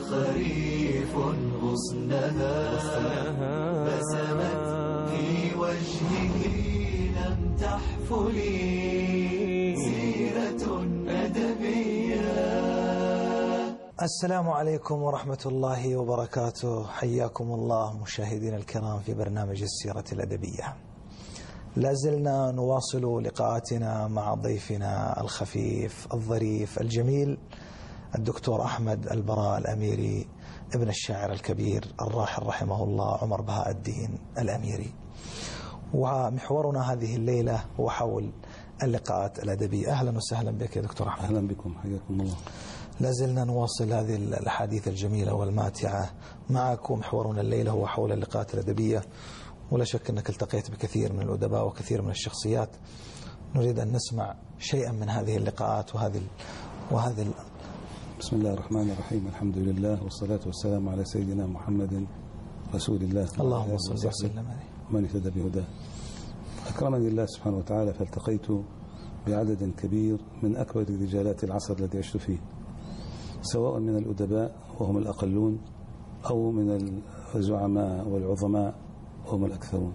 خريف غصنها بسمت في وجهه لم تحفلي سيرة أدبية. السلام عليكم ورحمة الله وبركاته. حياكم الله مشاهدينا الكرام في برنامج السيرة الأدبية. لازلنا نواصل لقاءاتنا مع ضيفنا الخفيف الظريف الجميل الدكتور أحمد البراء الأميري، ابن الشاعر الكبير الراحل رحمه الله عمر بهاء الدين الأميري. ومحورنا هذه الليلة هو حول اللقاءات الأدبية. أهلا وسهلا بك يا دكتور أحمد. أهلا بكم، حياكم الله. لازلنا نواصل هذه الأحاديث الجميلة والماتعة معك، ومحورنا الليلة هو حول اللقاءات الأدبية. ولا شك أنك التقيت بكثير من الأدباء وكثير من الشخصيات. نريد أن نسمع شيئا من هذه اللقاءات وهذه بسم الله الرحمن الرحيم. الحمد لله والصلاة والسلام على سيدنا محمد رسول الله، اللهم صل وسلم عليه من اهتدى بهداه. أكرمني الله سبحانه وتعالى فالتقيت بعدد كبير من أكبر رجالات العصر الذي عشت فيه، سواء من الأدباء وهم الأقلون أو من الزعماء والعظماء وهم الأكثرون.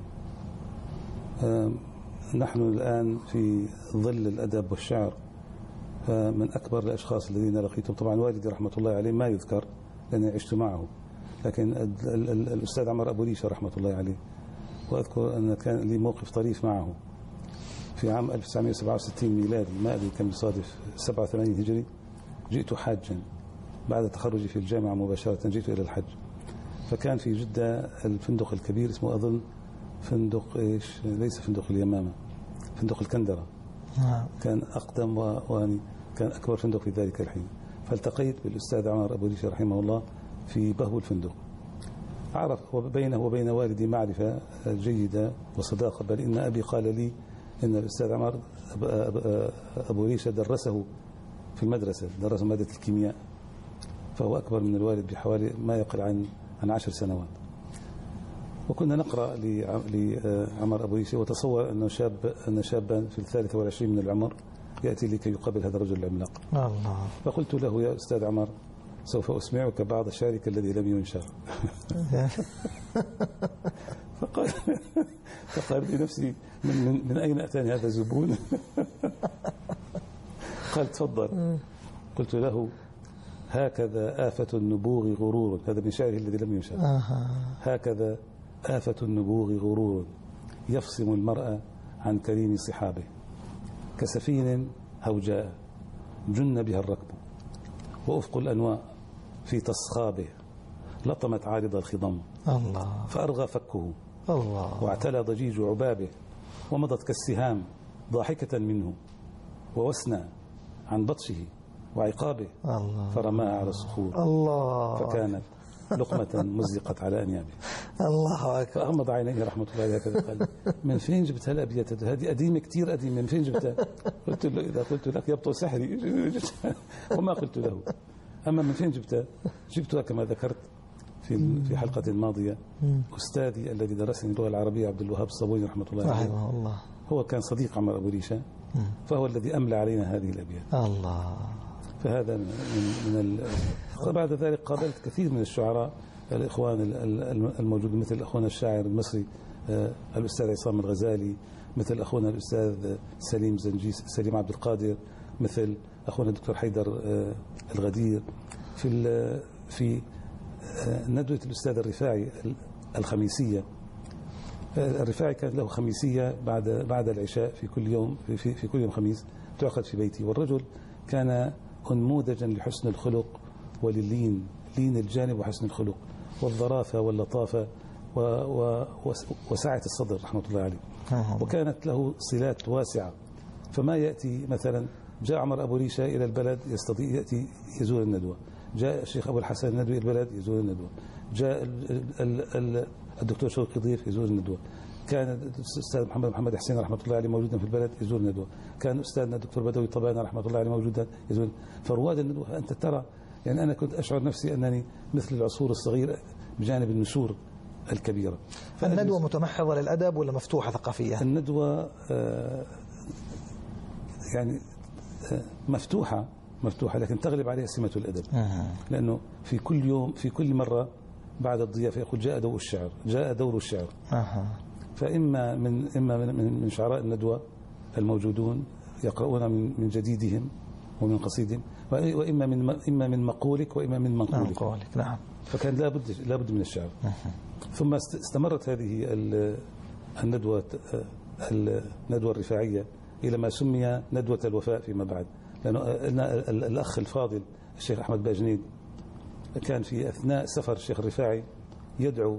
نحن الآن في ظل الأدب والشعر، من أكبر الأشخاص الذين لقيتهم طبعا والدي رحمة الله عليه ما يذكر لأني عشت معه، لكن الأستاذ عمر أبو ريشة رحمة الله عليه، وأذكر أن كان لي موقف طريف معه في عام 1967 ميلادي، ما أدري كم يصادف 87 هجري. جئت حاجا بعد تخرجي في الجامعة مباشرة، جئت إلى الحج. فكان في جدة الفندق الكبير اسمه أظن فندق ليس فندق اليمامة، فندق الكندرة. كان أقدم وكان أكبر فندق في ذلك الحين. فالتقيت بالأستاذ عمر أبو ريشة رحمه الله في بهو الفندق. أعرف بينه وبين والدي معرفة جيدة وصداقة، بل إن أبي قال لي إن الأستاذ عمر أبو ريشة درسه في المدرسة، درس مادة الكيمياء، فهو أكبر من الوالد بحوالي ما يقل عن 10 سنوات. وكنا نقرأ لعمر أبو ريشة، وتصور أن شابا في 23 من العمر يأتي لكي يقابل هذا الرجل العملاق. الله. فقلت له: يا أستاذ عمر، سوف أسمعك بعض شعرك الذي لم ينشر. فقال لنفسي من أين أتاني هذا الزبون؟ قال: تفضل. قلت له: هكذا آفة النبوغ غرور، هذا من شعره الذي لم ينشر. هكذا آفة النبوغ غرور يفصم المرء عن كريم صحابه، كسفين هوجاء جن بها الركب، وأفق الأنواء في تصخابه لطمت عارض الخضم، الله، فأرغى فكه، الله، واعتلى ضجيج عبابه، ومضت كالسهام ضاحكة منه، ووسنى عن بطشه وعقابه، الله، فرماها على الصخور، الله، فكانت لقمة مزقت على أنيابه. الله أكبر. فأغمض عينيه رحمة الله عليه كذا، قال: من فين جبت هالأبيات؟ هذه قديمة كتير قديمة، من فين جبتها؟ قلت له: إذا قلت لك يبطل سحري. وما قلت له. أما من فين جبتها؟ جبتها كما ذكرت في حلقة الماضية. أستاذي الذي درسني اللغة العربية عبد الوهاب الصابوني رحمة الله عليه، رحمه الله، هو كان صديق عمر أبو ريشة، فهو الذي أملى علينا هذه الأبيات. الله. فهذا بعد ذلك قابلت كثير من الشعراء الإخوان الموجودين، مثل أخونا الشاعر المصري الأستاذ عصام الغزالي، مثل أخونا الأستاذ سليم عبد القادر، مثل أخونا الدكتور حيدر الغدير. في ندوة الأستاذ الرفاعي الخميسية. الرفاعي كانت له خميسية بعد العشاء في كل يوم، في كل يوم خميس تعقد في بيتي. والرجل كان نموذجا لحسن الخلق وللين، لين الجانب وحسن الخلق والظرافة واللطافة وسعة الصدر رحمة الله عليه. وكانت له صلات واسعة، فما يأتي مثلا جاء عمر أبو ريشة إلى البلد يستطيع يأتي يزور الندوة، جاء الشيخ أبو الحسن الندوي إلى البلد يزور الندوة، جاء الدكتور شوقي ضيف يزور الندوة، كان الأستاذ محمد حسين رحمة الله عليه موجودا في البلد يزور الندوة، كان أستاذنا الدكتور بدوي طبانة رحمة الله عليه موجودا يزور. فرواد الندوة أنت ترى، يعني أنا كنت أشعر نفسي أنني مثل العصور الصغير بجانب النسور الكبيرة. الندوة متمحضة للأدب ولا مفتوحة ثقافية؟ الندوة يعني مفتوحة مفتوحة، لكن تغلب عليها سمة الأدب. لأنه في كل يوم، في كل مرة بعد الضيافة يقول جاء دور الشعر، جاء دور الشعر. فإما من شعراء الندوة الموجودون يقرؤون من جديدهم ومن قصيدهم، وإما من مقولك وإما من منقولك. نعم. فكان لابد من الشعر. ثم استمرت هذه الندوة الرفاعية إلى ما سمي ندوة الوفاء فيما بعد، لأنه الأخ الفاضل الشيخ أحمد باجنيد كان في أثناء سفر الشيخ الرفاعي يدعو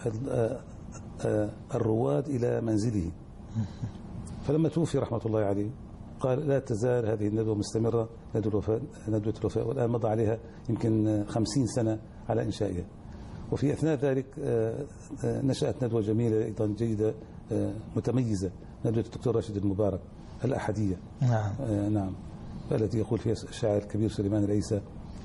الرواد إلى منزله، فلما توفي رحمة الله عليه قال لا تزال هذه الندوة مستمرة، ندوة الوفاء، والآن مضى عليها يمكن 50 سنة على إنشائها. وفي أثناء ذلك نشأت ندوة جميلة أيضا جيدة متميزة، ندوة الدكتور راشد المبارك الأحدية. نعم. نعم، التي يقول فيها الشاعر الكبير سليمان العيسى: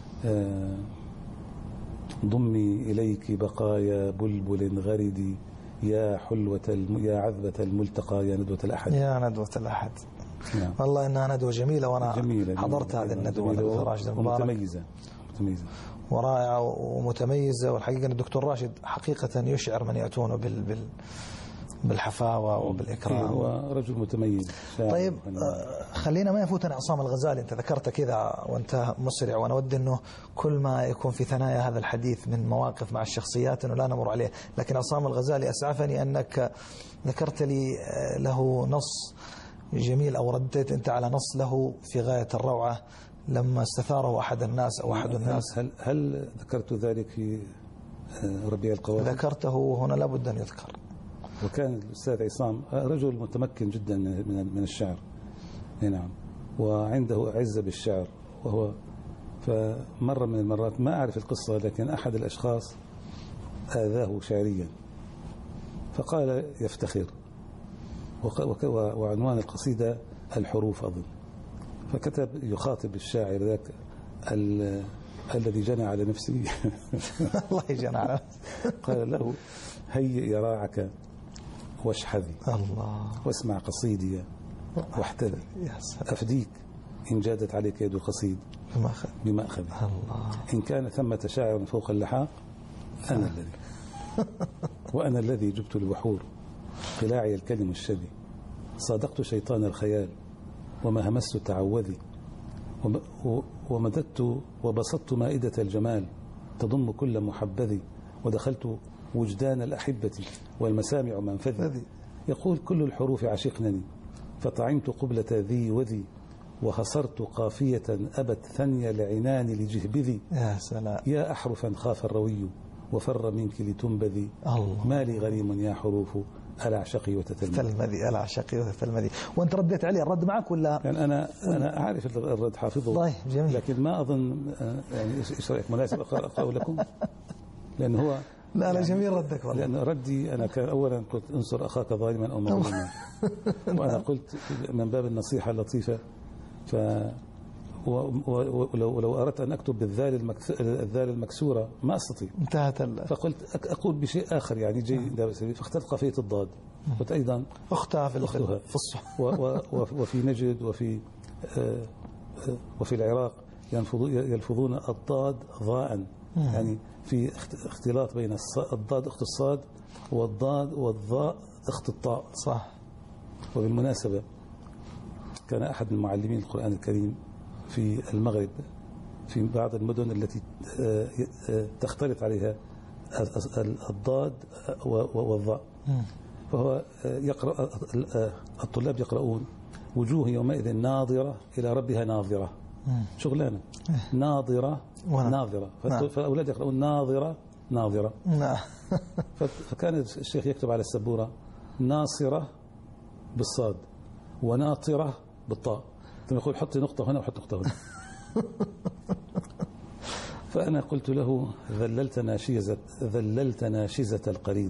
ضمي إليك بقايا بلبل غردي يا يا عذبة الملتقى يا ندوة الأحد. يا ندوة الأحد. نعم. والله إنها ندوة جميلة، وأنا حضرت هذه الندوة دكتور راشد المبارك، متميزة ورائعة ومتميزة. والحقيقة أن الدكتور راشد حقيقة يشعر من يأتون بالحفاوة وبالإكرام. هو رجل متميز. طيب خلينا ما يفوتنا عصام الغزالي، أنت ذكرت كذا وأنت مسرع، وأنا ودي أنه كل ما يكون في ثنايا هذا الحديث من مواقف مع الشخصيات أنه لا نمر عليه، لكن عصام الغزالي أسعفني أنك ذكرت لي له نص جميل، أو رديت أنت على نص له في غاية الروعة لما استثاره أحد الناس أو أحد الناس. هل ذكرت ذلك في ربيع القواعد؟ ذكرته هنا، لابد أن يذكر. وكان الأستاذ عصام رجل متمكن جدا من الشعر، نعم، وعنده عزة بالشعر. وهو فمرة من المرات، ما أعرف القصة، لكن أحد الأشخاص آذاه شعريا، فقال يفتخر، وعنوان القصيدة الحروف أظن، فكتب يخاطب الشاعر ذاك الذي جنى على نفسه الله يجنى على قال له: هيئ يراعك واشحذي الله واسمع قصيدي واحتذي، أفديك إن جادت عليك يد القصيد بمأخذي، الله. إن كان ثمة شاعر فوق اللحاق أنا الذي وأنا الذي جبت البحور قلاعي الكلم الشذي، صادقت شيطان الخيال وما همست تعوذي، ومددت وبسطت مائدة الجمال تضم كل محبذي، ودخلت وجدان الأحبة والمسامع منفذي، يقول كل الحروف عشقنني، فطعمت قبلة ذي وذي، وخسرت قافية أبت ثني لعنان لجهبذي، يا سلام، يا أحرفا خاف الروي وفر منك لتنبذي، الله. ما لي غريم يا حروف ألا أعشقي وتتلمذي، ألا أعشقي وتتلمذي. وأنت رديت عليه، الرد معك ولا؟ يعني أنا أعرف الرد حافظه. طيب جميل. لكن ما أظن يعني إيش رأيك، مناسب أقرأه لكم؟ لأن هو لا جميل ردك والله. لأن ردي أنا كان أولا قلت انصر أخاك ظالما أو مظلوما، وأنا قلت من باب النصيحة اللطيفة، ولو أردت أن أكتب بالذال المكسورة ما أستطيع، انتهت فقلت أقول بشيء آخر يعني جيد، فاخترت قافية الضاد، قلت أيضا أختها في وفي نجد وفي العراق يلفظون الضاد ضاء، يعني في اختلاط بين الضاد أخت الصاد والضاء أخت الطاء. صح. وبالمناسبة كان أحد من معلمين القرآن الكريم في المغرب في بعض المدن التي تختلط عليها الضاد والضاء، فهو يقرأ، الطلاب يقرؤون وجوه يومئذ ناظرة إلى ربها ناظرة، شغلانة ناظرة ناظرة، فالأولاد يقرؤون ناظرة. فكان الشيخ يكتب على السبورة ناصرة بالصاد وناطرة بالطاء، ثم يقول حط نقطة هنا وحط نقطة هنا. فأنا قلت له ذللت ناشزة القريض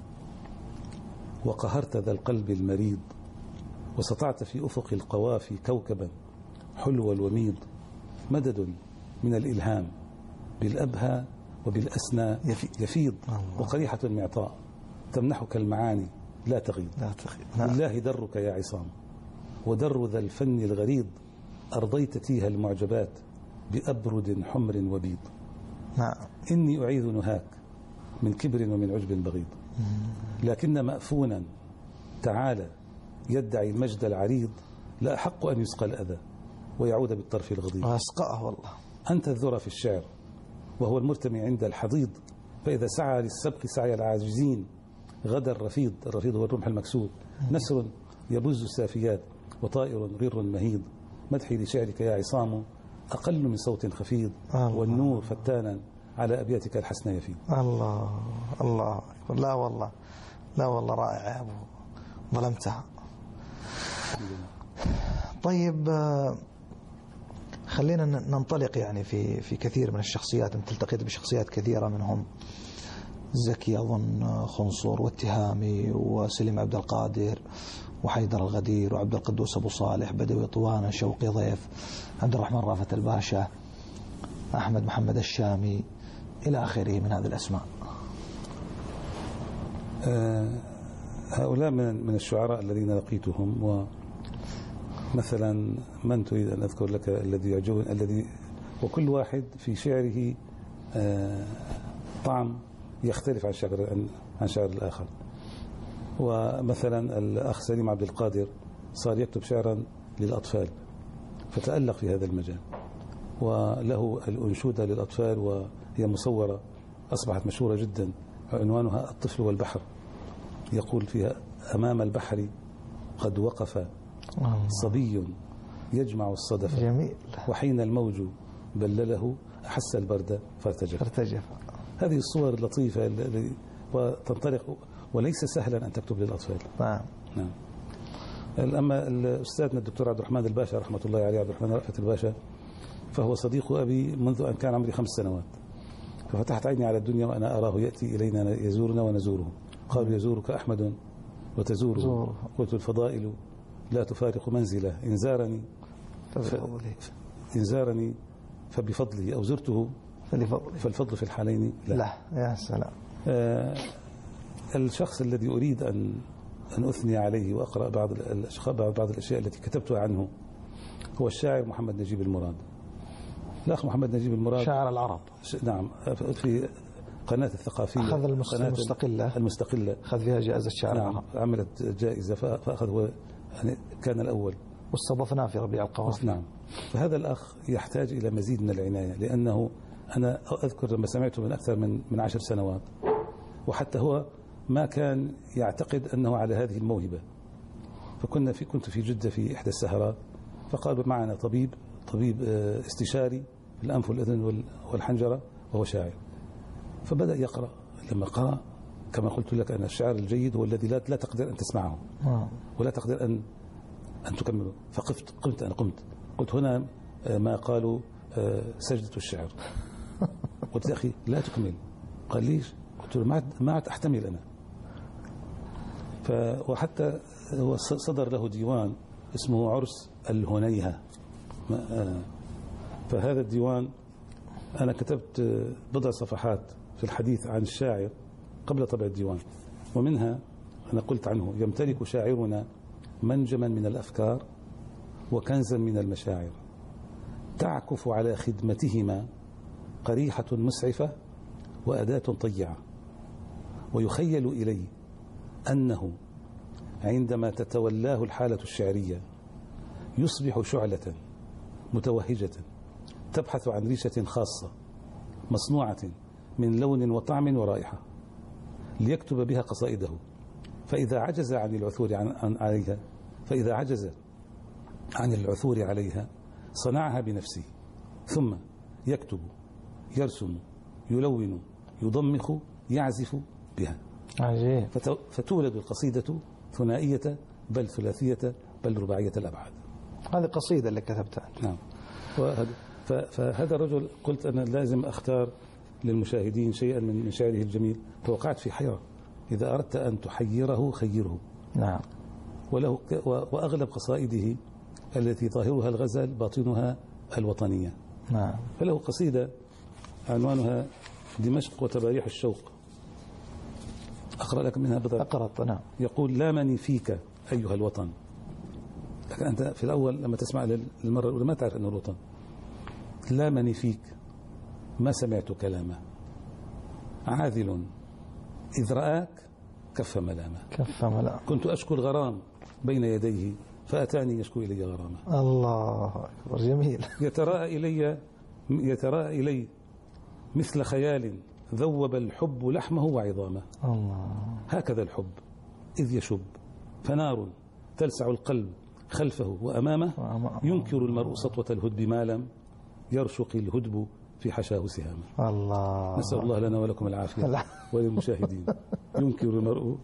وقهرت ذا القلب المريض، وسطعت في أفق القوافي كوكبا حلو الوميض، مدد من الإلهام بالأبهى وبالأسنى يفيض، وقريحة المعطاء تمنحك المعاني لا تغيض. بالله درك يا عصام ودر ذا الفن الغريض، أرضيت تيها المعجبات بأبرد حمر وبيض. نعم. إني أعيذ نهاك من كبر ومن عجب بغيض. لكن مأفونا تعالى يدعي المجد العريض لا أحق أن يسقى الأذى ويعود بالطرف الغضيض. وأسقاه والله. أنت الذرى في الشعر وهو المرتمي عند الحضيض، فإذا سعى للسبق سعي العاجزين غدا الرفيض هو الرمح المكسور. نسر يبز السافيات وطائر غر مهيض. مدحي لشعرك يا عصام أقل من صوت خفيض، والنور فتانا على أبياتك الحسن يفيض. الله الله. لا والله، لا والله رائع يا أبو، ظلمتها. طيب خلينا ننطلق يعني في كثير من الشخصيات. أنت التقيت بشخصيات كثيرة منهم زكي أظن خنصر واتهامي وسليم عبد القادر وحيدر الغدير وعبد القدوس أبو صالح بدوي طوانة شوقي ضيف عبد الرحمن رافت الباشا أحمد محمد الشامي إلى آخره من هذه الأسماء. هؤلاء من الشعراء الذين لقيتهم. ومثلا من تريد أن أذكر لك الذي يعجبني، الذي وكل واحد في شعره طعم يختلف عن شعر الآخر. ومثلا الأخ سليم عبد القادر صار يكتب شعرا للأطفال فتألق في هذا المجال، وله الأنشودة للأطفال وهي مصورة أصبحت مشهورة جدا، عنوانها الطفل والبحر. يقول فيها: أمام البحر قد وقف صبي يجمع الصدف، جميل. وحين الموج بلله أحس البرد فارتجف. هذه الصور اللطيفة وتنطلق، وليس سهلا أن تكتب للأطفال. نعم. أما الأستاذنا الدكتور عبد الرحمن الباشا رحمة الله عليه، عبد الرحمن رأفت الباشا، فهو صديق أبي منذ أن كان عمري 5 سنوات. ففتحت عيني على الدنيا وأنا أراه يأتي إلينا يزورنا ونزوره. قالوا: يزورك أحمد وتزوره. قلت: الفضائل لا تفارق منزله، إن زارني فبفضله، أو زرته فالفضل في الحالين لا. يا سلام. الشخص الذي أريد أن أثني عليه وأقرأ بعض الأشياء التي كتبتها عنه هو الشاعر محمد نجيب المراد. الأخ محمد نجيب المراد شاعر العرب. نعم، في قناة الثقافية أخذ المستقلة أخذ فيها جائزة شاعر العرب. عملت جائزة فأخذ هو، يعني كان الأول، واستضفناه في ربيع القوافي. نعم. فهذا الأخ يحتاج إلى مزيد من العناية، لأنه أنا أذكر لما سمعته من أكثر من 10 سنوات، وحتى هو ما كان يعتقد أنه على هذه الموهبة. كنت في جدة في إحدى السهرات، فقال معنا طبيب استشاري في الأنف والأذن والحنجرة وهو شاعر. فبدأ يقرأ. لما قرأ، كما قلت لك أن الشعر الجيد هو الذي لا تقدر أن تسمعه ولا تقدر أن تكمله. قمت قلت: هنا ما قالوا سجدة الشعر. قلت: يا أخي لا تكمل. قال: ليش؟ قلت له: ما عاد أحتمل أنا. وحتى هو صدر له ديوان اسمه عرس الهنيهة. فهذا الديوان أنا كتبت بضع صفحات في الحديث عن الشاعر قبل طبع الديوان، ومنها أنا قلت عنه: يمتلك شاعرنا منجما من الأفكار وكنزا من المشاعر، تعكف على خدمتهما قريحة مسعفة وأداة طيعة، ويخيل إلي أنه عندما تتولاه الحالة الشعرية يصبح شعلة متوهجة تبحث عن ريشة خاصة مصنوعة من لون وطعم ورائحة ليكتب بها قصائده. فإذا عجز عن العثور عليها صنعها بنفسه، ثم يكتب، يرسم، يلون، يضمخ، يعزف بها. عجيب. فتولد القصيدة ثنائية بل ثلاثية بل رباعية الأبعاد. هذه قصيدة اللي كتبتها. نعم. فهذا الرجل قلت أنا لازم أختار للمشاهدين شيئا من شعره الجميل، فوقعت في حيرة. إذا أردت أن تحيره خيره. نعم. وأغلب قصائده التي ظاهرها الغزل باطنها الوطنية. نعم. فله قصيدة عنوانها دمشق وتباريح الشوق، أقرأ لك منها بضع. أقرأت. نعم. يقول: لامني فيك أيها الوطن. لكن أنت في الأول لما تسمع للمرة الأولى ما تعرف أنه الوطن. لامني فيك ما سمعت كلامه، عاذل إذ رآك كف ملامه. كف ملامه. كنت أشكو الغرام بين يديه فأتاني يشكو إلي غرامه. الله أكبر، جميل. يتراءى إلي مثل خيال ذوب الحب لحمه وعظامه. الله. هكذا الحب إذ يشب، فنار تلسع القلب خلفه وأمامه، ينكر المرء سطوة الهدب ما لم يرشق الهدب في حشاه سهامه. الله. نسأل الله لنا ولكم العافية وللمشاهدين. ينكر المرء،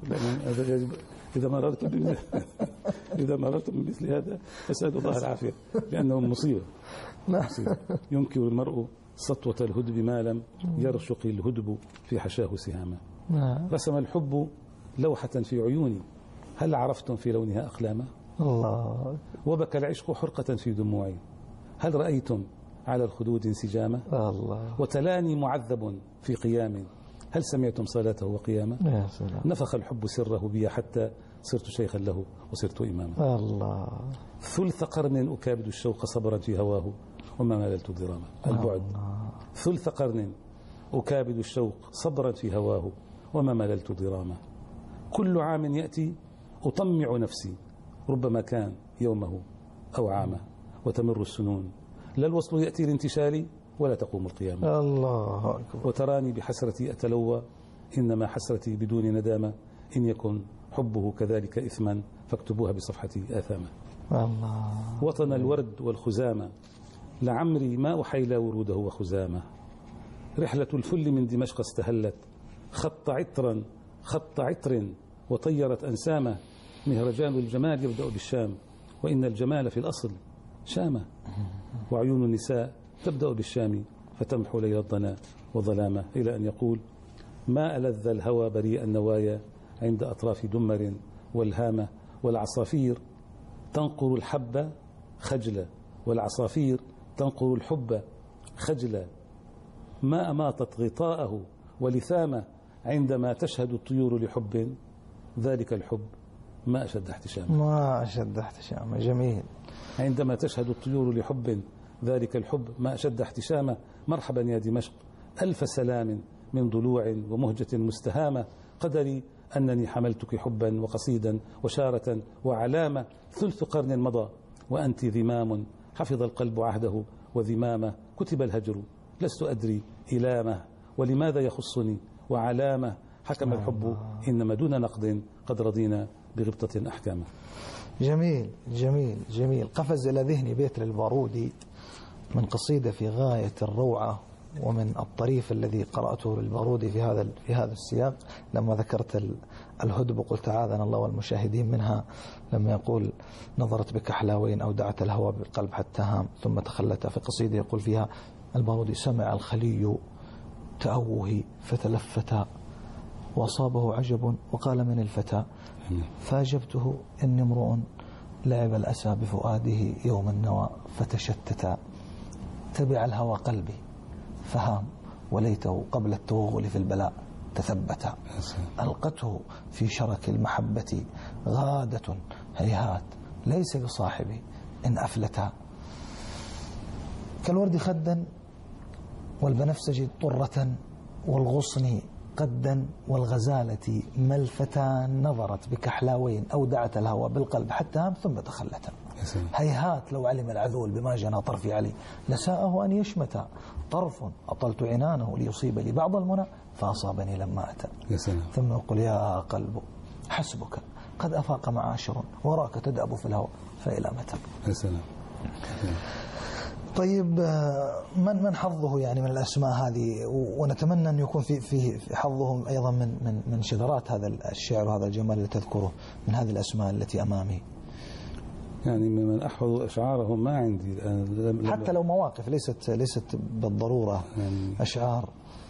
إذا مررت بمثل هذا فسأل الله العافية لأنه مصيبة. ينكر المرء سطوة الهدب ما لم يرشق الهدب في حشاه سهامه. رسم الحب لوحة في عيوني، هل عرفتم في لونها أقلامه؟ الله. وبكى العشق حرقة في دموعي، هل رأيتم على الخدود انسجامه؟ الله. وتلاني معذب في قيام، هل سمعتم صلاته وقيامه؟ يا سلام. نفخ الحب سره بي حتى صرت شيخا له وصرت إماما. الله. ثلث قرن أكابد الشوق صبرا في هواه وما مللت ضراما. البعد. ثلث قرن أكابد الشوق صبرا في هواه وما مللت ضراما. كل عام يأتي أطمع نفسي، ربما كان يومه أو عامه، وتمر السنون لا الوصل يأتي لانتشالي ولا تقوم القيامة. الله أكبر. وتراني بحسرتي أتلوى، إنما حسرتي بدون ندامة، إن يكن حبه كذلك إثما فاكتبوها بصفحتي آثاما. الله. وطن الورد والخزامة لعمري ما أحيلا وروده وخزامة، رحلة الفل من دمشق استهلت، خط عطر وطيرت أنسامة، مهرجان الجمال يبدأ بالشام وإن الجمال في الأصل شامة، وعيون النساء تبدأ بالشام فتمحو ليل الضنا وظلامة، إلى أن يقول ما ألذ الهوى بريء النوايا عند أطراف دمر والهامة، والعصافير تنقر الحب خجلة، والعصافير تنقر الحب خجلة، ما أماطت غطاءه ولثامة، عندما تشهد الطيور لحب ذلك الحب ما أشد احتشامه. ما أشد احتشامه. جميل. عندما تشهد الطيور لحب ذلك الحب ما أشد احتشامه، مرحبا يا دمشق ألف سلام من ضلوع ومهجة مستهامة، قدري أنني حملتك حبا وقصيدا وشارة وعلامة، ثلث قرن مضى وأنت ذمام حفظ القلب عهده وذمامه، كتب الهجر لست أدري إلامه ولماذا يخصني وعلامة، حكم الحب إنما دون نقد قد رضينا بغبطة أحكامه. جميل جميل جميل. قفز إلى ذهني بيت للبارودي من قصيدة في غاية الروعة ومن الطريف الذي قرأته للبارودي في هذا السياق، لما ذكرت الهدب قلت عاذنا الله والمشاهدين منها، لما يقول نظرت بك حلاوين أودعت الهوى بالقلب حتى هام ثم تخلت، في قصيدة يقول فيها البارودي سمع الخلي تأوه فتلفت وأصابه عجب وقال من الفتى فاجبته إني امرؤ لعب الأسى بفؤاده يوم النوى فتشتتا، تبع الهوى قلبي فهام وليته قبل التوغل في البلاء تثبتا، ألقته في شرك المحبة غادة هيهات ليس بصاحبي إن أفلتا، كالورد خدا والبنفسج طرة والغصن قدا والغزالة ملفتان، نظرت بكحلاوين أودعت الهوى بالقلب حتى هام ثم تخلتا، هيهات لو علم العذول بما جنى طرفي عليه لساءه أن يشمتا، طرف أطلت عنانه ليصيب لي بعض المنى فأصابني لما أتى، ثم يقول يا قلب حسبك قد أفاق معاشر وراك تدأب في الهوى فإلى متى. يا سلام. طيب من حظه يعني من الأسماء هذه، ونتمنى أن يكون في حظهم أيضا من شذرات هذا الشعر وهذا الجمال اللي تذكره من هذه الأسماء التي أمامي. يعني من أحفظ أشعارهم ما عندي الآن، حتى لو مواقف ليست بالضرورة يعني أشعار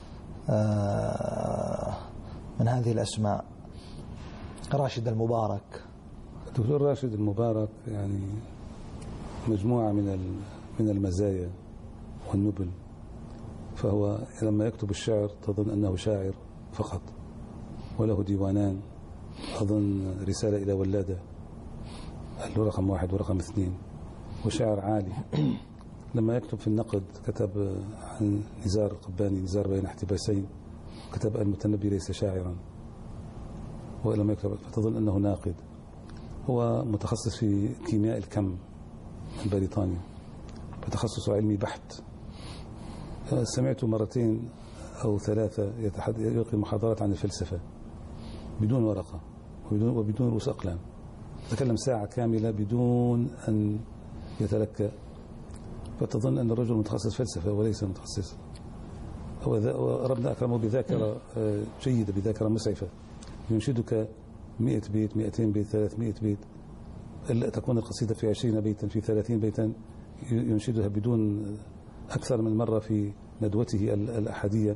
من هذه الأسماء. راشد المبارك. الدكتور راشد المبارك يعني مجموعة من المزايا والنبل، فهو لما يكتب الشعر تظن أنه شاعر فقط، وله ديوانان، أظن رسالة إلى ولادة له رقم 1 ورقم 2، وشعر عالي لما يكتب في النقد كتب عن نزار القباني نزار بين احتباسين، كتب المتنبي ليس شاعرا، ولما يكتب فتظن أنه ناقد. هو متخصص في كيمياء الكم من بريطانيا، فتخصص علمي بحت. سمعت مرتين أو ثلاثة يلقي محاضرات عن الفلسفة بدون ورقة وبدون رؤوس أقلام، تكلم ساعة كاملة بدون أن يتلكأ، فتظن أن الرجل متخصص فلسفة وليس متخصص. وربنا أكرمه بذاكرة جيدة، بذاكرة مسعفة، ينشدك 100 بيت 200 بيت 300 بيت، تكون القصيدة في 20 بيتا في 30 بيتا، ينشدها بدون أكثر من مرة في ندوته الأحدية.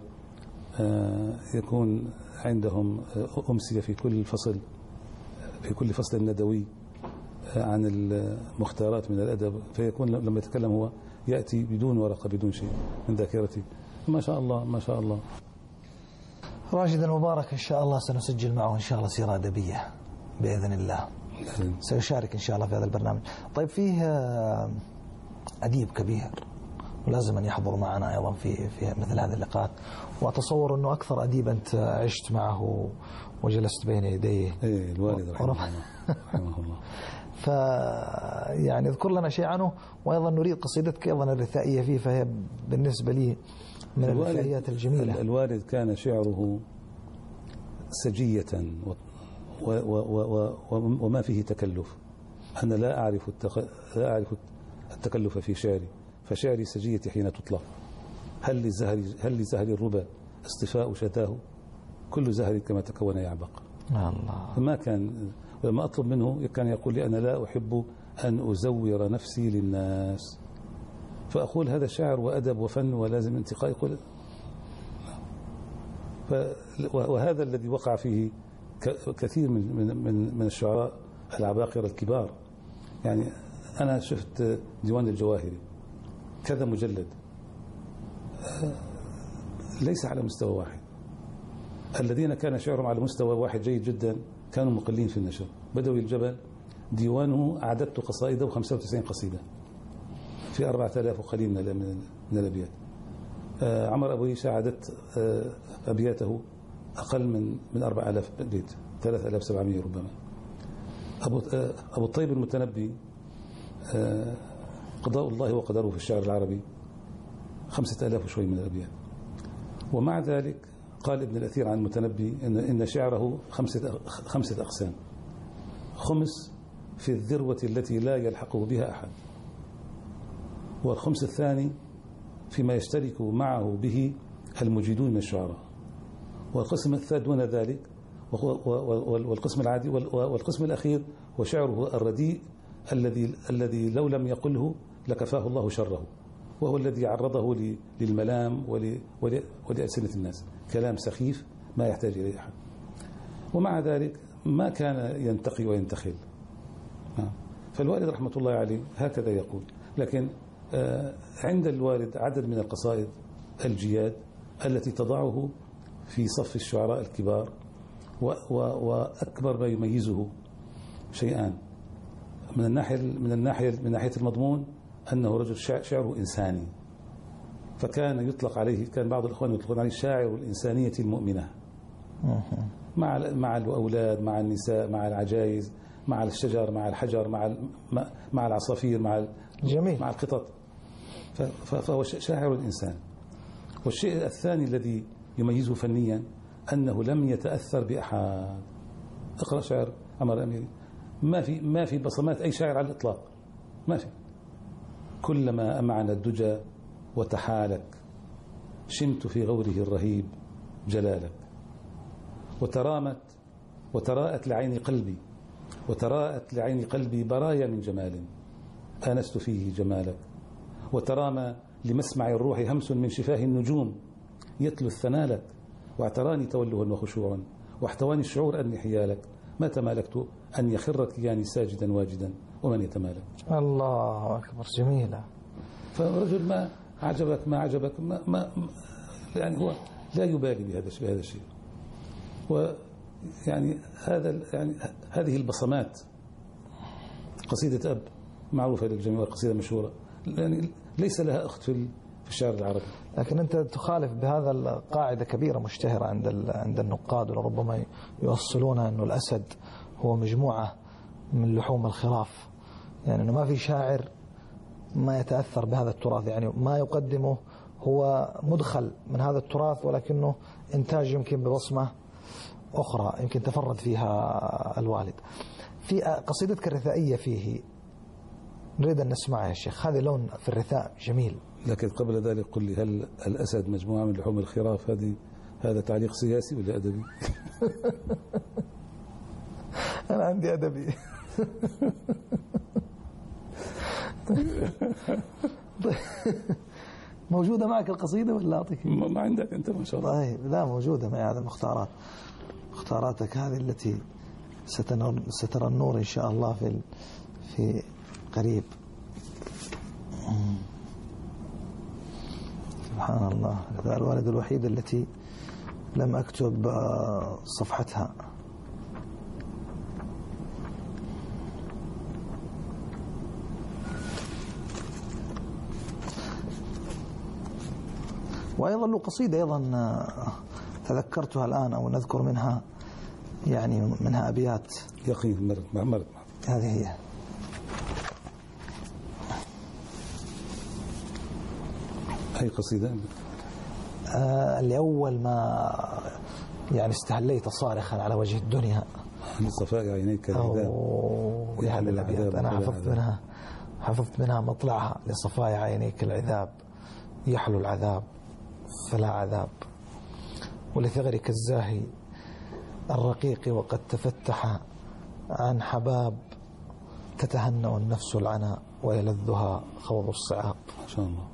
يكون عندهم أمسية في كل فصل ندوي عن المختارات من الأدب، فيكون لما يتكلم هو يأتي بدون ورقة بدون شيء من ذاكرتي. ما شاء الله ما شاء الله. راشد المبارك إن شاء الله سنسجل معه إن شاء الله سيرة أدبية بإذن الله، سيشارك إن شاء الله في هذا البرنامج. طيب فيه أديب كبير ولازم أن يحضر معنا أيضا في مثل هذه اللقاءات، وأتصور أنه أكثر أديب أنت عشت معه وجلست بين يديه. إيه الوالد رحمه الله. يعني اذكر لنا شيء عنه، وأيضا نريد قصيدتك أيضا الرثائية فيه، فهي بالنسبة لي من الرثائيات الجميلة. الوالد كان شعره سجية وما فيه تكلف. أنا لا أعرف التكلف في شعري، فشعري سجية حين تطلق. هل لزهر الربا اصطفاء شتاه، كل زهر كما تكون يعبق. الله. ما كان، ولما أطلب منه كان يقول لي أنا لا أحب أن أزور نفسي للناس، فأقول هذا شعر وأدب وفن ولازم انتقاء. يقول وهذا الذي وقع فيه كثير من الشعراء العباقرة الكبار. يعني أنا شفت ديوان الجواهري كذا مجلد، ليس على مستوى واحد. الذين كان شعرهم على مستوى واحد جيد جدا كانوا مقلين في النشر. بدوي الجبل ديوانه أعددت قصائده 95 قصيدة في 4000 وقليل من الأبيات. عمر أبو عيسى عددت أبياته أقل من 4000 بيت، 3700 ربما. أبو الطيب المتنبي قضاء الله وقدره في الشعر العربي 5000 وشوي من الأبيات. ومع ذلك قال ابن الأثير عن المتنبي إن شعره 5 أقسام: خمس في الذروة التي لا يلحقه بها أحد، والخمس الثاني فيما يشترك معه به المجيدون من الشعراء، والقسم الثالث دون ذلك، والقسم العادي، والقسم الأخير هو شعره الرديء الذي لو لم يقله لكفاه الله شره، وهو الذي عرضه للملام ولألسنة الناس، كلام سخيف ما يحتاج إليه أحد. ومع ذلك ما كان ينتقي وينتخل. فالوالد رحمة الله عليه هكذا يقول. لكن عند الوالد عدد من القصائد الجياد التي تضعه في صف الشعراء الكبار. وأكبر ما يميزه شيئان: من ناحية المضمون أنه رجل شعره إنساني، فكان يطلق عليه، كان بعض الإخوان يطلقون عليه شاعر الإنسانية المؤمنة، مع الأولاد، مع النساء، مع العجائز، مع الشجر، مع الحجر، مع العصافير، مع القطط. فهو شاعر الإنسان. والشيء الثاني الذي يميزه فنيا أنه لم يتأثر بأحد. اقرأ شعر عمر الأميري، ما في بصمات أي شاعر على الإطلاق، ما في. كلما أمعن الدجى وتحالك شمت في غوره الرهيب جلالك، وتراءت لعين قلبي برايا من جمال آنست فيه جمالك، وترامى لمسمع الروح همس من شفاه النجوم يتلو الثنى لك، واعتراني توله وخشوع، واحتواني الشعور أني حيالك، ما تمالكت أن يخر كياني ساجدا واجدا ومن يتمالك. الله أكبر، جميلة. فرجل ما عجبك ما يعني هو لا يبالي بهذا الشيء. ويعني هذه البصمات. قصيدة أب معروفة للجميع، قصيدة مشهورة، يعني ليس لها أخت في الشعر العربي. لكن أنت تخالف بهذا القاعدة كبيرة مشتهرة عند النقاد، وربما يوصلون أنه الأسد هو مجموعة من لحوم الخراف، يعني أنه ما في شاعر ما يتأثر بهذا التراث، يعني ما يقدمه هو مدخل من هذا التراث، ولكنه إنتاج يمكن ببصمة أخرى يمكن تفرد فيها الوالد. في قصيدتك الرثائية فيه نريد أن نسمعها يا شيخ، هذا لون في الرثاء جميل. لكن قبل ذلك قل لي، هل الأسد مجموعة من لحوم الخراف؟ هذا تعليق سياسي ولا أدبي؟ أنا عندي أدبي. موجودة معك القصيدة ولا أعطيك؟ ما عندك أنت ما شاء الله. طيب لا، موجودة معي. هذا مختاراتك هذه التي سترى النور إن شاء الله في قريب. سبحان الله، هذا الوالد الوحيد التي لم أكتب صفحتها. وأيضا له قصيدة أيضا تذكرتها الآن، أو نذكر منها يعني منها أبيات. يقين مرت. هذه هي. أي قصيدة؟ اللي أول ما يعني استهليت صارخا على وجه الدنيا لصفاء عينيك العذاب. هذه الأبيات أنا حفظت منها مطلعها: لصفاء عينيك العذاب يحلو العذاب فلا عذاب، ولثغرك الزاهي الرقيق وقد تفتح عن حباب، تتهنأ النفس العنا ويلذها خوض الصعاب. ما شاء الله.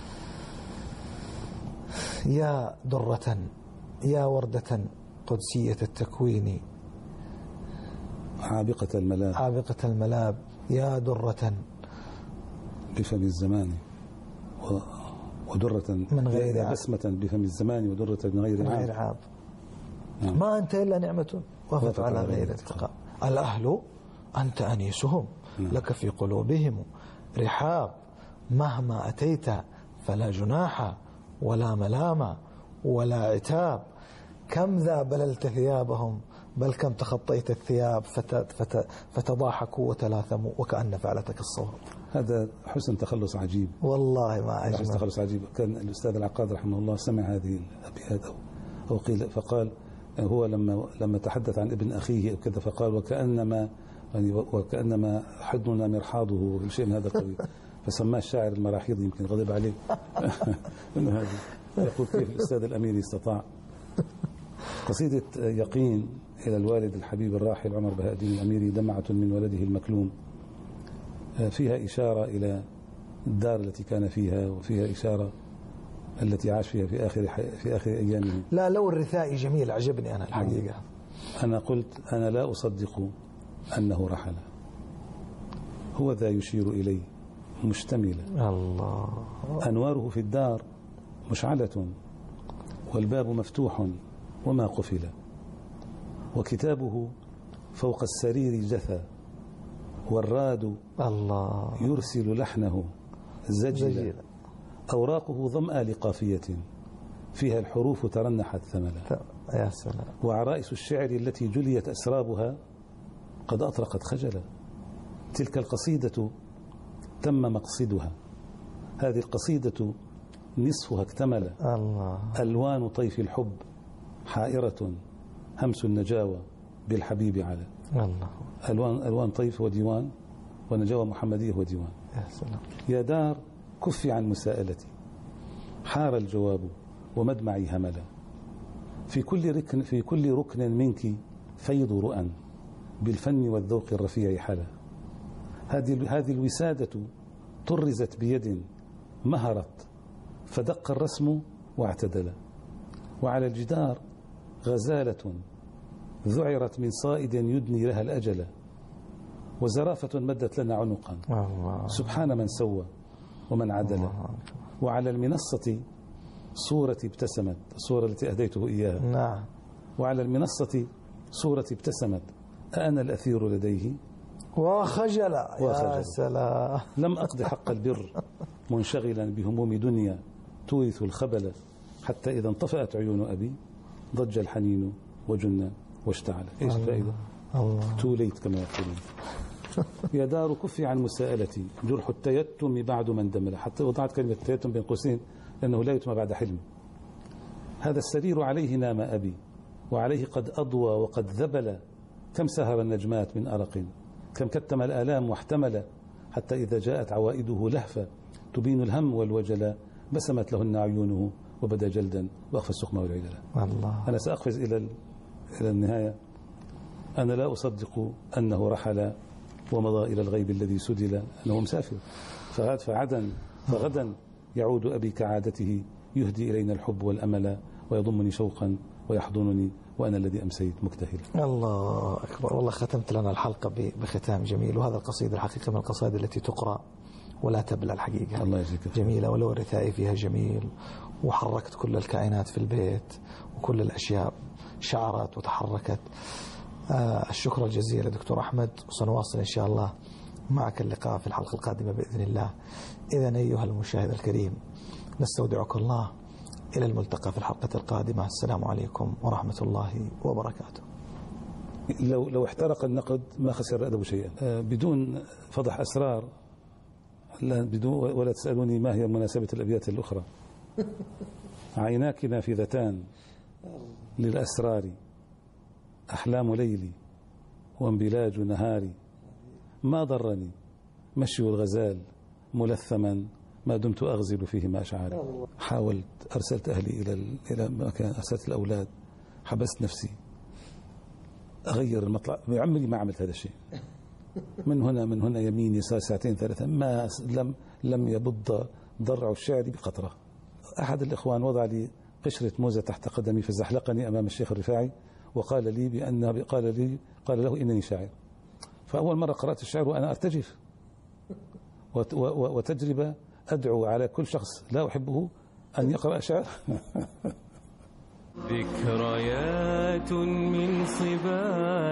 يا درة يا وردة قدسية التكوين، عابقة الملاب يا درة بفم الزمان ودرة من غير بسمة بفم الزمان ودرة من غير عاب. ما أنت إلا نعمة وفت على غير اتقاء. الأهل أنت أنيسهم لك في قلوبهم رحاب، مهما أتيت فلا جناح ولا ملام ولا عتاب، كم ذا بللت ثيابهم بل كم تخطيت الثياب، فتضاحكوا وتلاثموا وكأن فعلتك الصواب. هذا حسن تخلص عجيب والله، ما أجمل حسن تخلص عجيب. كان الأستاذ العقاد رحمه الله سمع هذه الأبيات أو قيل، فقال هو لما تحدث عن ابن أخيه أو كذا، فقال وكأنما حضننا مرحاضه شيء من هذا القبيل، فسماه الشاعر المراحيض، يمكن غضب عليه. يقول كيف الأستاذ الأميري استطاع. قصيدة يقين إلى الوالد الحبيب الراحل عمر بهاء الدين الأميري، دمعة من ولده المكلوم، فيها إشارة إلى الدار التي كان فيها، وفيها إشارة التي عاش فيها في آخر أيامه. لا، لو الرثائي جميل، عجبني أنا الحقيقة. أنا قلت أنا لا أصدق أنه رحل، هو ذا يشير إلي مشتملا، الله أنواره في الدار مشعلة والباب مفتوح وما قفل، وكتابه فوق السرير جثى، والراد الله يرسل لحنه زجلا، أوراقه ظمأ لقافية فيها الحروف ترنحت ثملا، يا سلام، وعرائس الشعر التي جليت أسرابها قد أطرقت خجلا. تلك القصيدة تم مقصدها، هذه القصيدة نصفها اكتمل. الله، ألوان طيف الحب حائرة، همس النجاوى بالحبيب على. الله، ألوان طيف وديوان، ونجاوى محمدية وديوان. يا سلام. يا دار كفي عن مساءلتي، حار الجواب ومدمعي هملا، في كل ركن منك فيض رؤى، بالفن والذوق الرفيع حلا. هذه الوسادة طرزت بيد مهرت، فدق الرسم واعتدل، وعلى الجدار غزالة ذعرت من صائد يدني لها الأجل، وزرافة مدت لنا عنقا. سبحان من سوى ومن عدل. وعلى المنصة صورة ابتسمت، الصورة التي أهديته إياها. نعم. وعلى المنصة صورة ابتسمت، أنا الأثير لديه وخجل. يا سلام. لم أقض حق البر منشغلا بهموم دنيا تورث الخبل، حتى إذا انطفأت عيون أبي ضج الحنين وجن واشتعل. إيش الفائدة؟ تو ليت كما يقولون. يا دار كفي عن مساءلتي، جرح التيتم بعد من دمل. حتى وضعت كلمة التيتم بين قوسين لأنه لا يتم بعد حلم. هذا السرير عليه نام أبي، وعليه قد أضوى وقد ذبل. كم سهر النجمات من أرق، كم كتم الآلام واحتمل، حتى إذا جاءت عوائده لهفة تبين الهم والوجل، بسمت لهن عيونه وبدا جلدا وأخفى السقم والعجلة. أنا سأقفز إلى النهاية. أنا لا أصدق أنه رحل ومضى إلى الغيب الذي سدل، أنه مسافر. فغدا يعود أبي كعادته، يهدي إلينا الحب والأمل، ويضمني شوقا ويحضنني وأنا الذي أمسيت مكتهلا. الله أكبر. والله ختمت لنا الحلقة بختام جميل. وهذا القصيدة الحقيقة من القصائد التي تقرأ ولا تبلى الحقيقة. الله يجزيك جميلة، ولو الرثائي فيها جميل، وحركت كل الكائنات في البيت، وكل الأشياء شعرت وتحركت. الشكر الجزيل دكتور أحمد، وسنواصل إن شاء الله معك اللقاء في الحلقة القادمة بإذن الله. إذن أيها المشاهد الكريم، نستودعك الله إلى الملتقى في الحلقة القادمة. السلام عليكم ورحمة الله وبركاته. لو احترق النقد ما خسر الأدب شيئا. بدون فضح أسرار، ولا تسألوني ما هي مناسبة الأبيات الأخرى. عيناك نافذتان للأسرار، أحلام ليلي وانبلاج نهاري، ما ضرني مشي الغزال ملثما ما دمت أغزل فيه أشعاري. حاولت، أرسلت أهلي إلى مكان، أرسلت الأولاد، حبست نفسي أغير المطلع. بعمري ما عملت هذا الشيء. من هنا يمين يسار، ساعتين ثلاثة، ما لم يبض ضرع الشعر بقطرة. أحد الإخوان وضع لي قشرة موزة تحت قدمي فزحلقني أمام الشيخ الرفاعي، وقال لي قال له إنني شاعر. فأول مرة قرأت الشعر وأنا أرتجف، وتجربة أدعو على كل شخص لا أحبه أن يقرأ شعر. ذكريات من صبا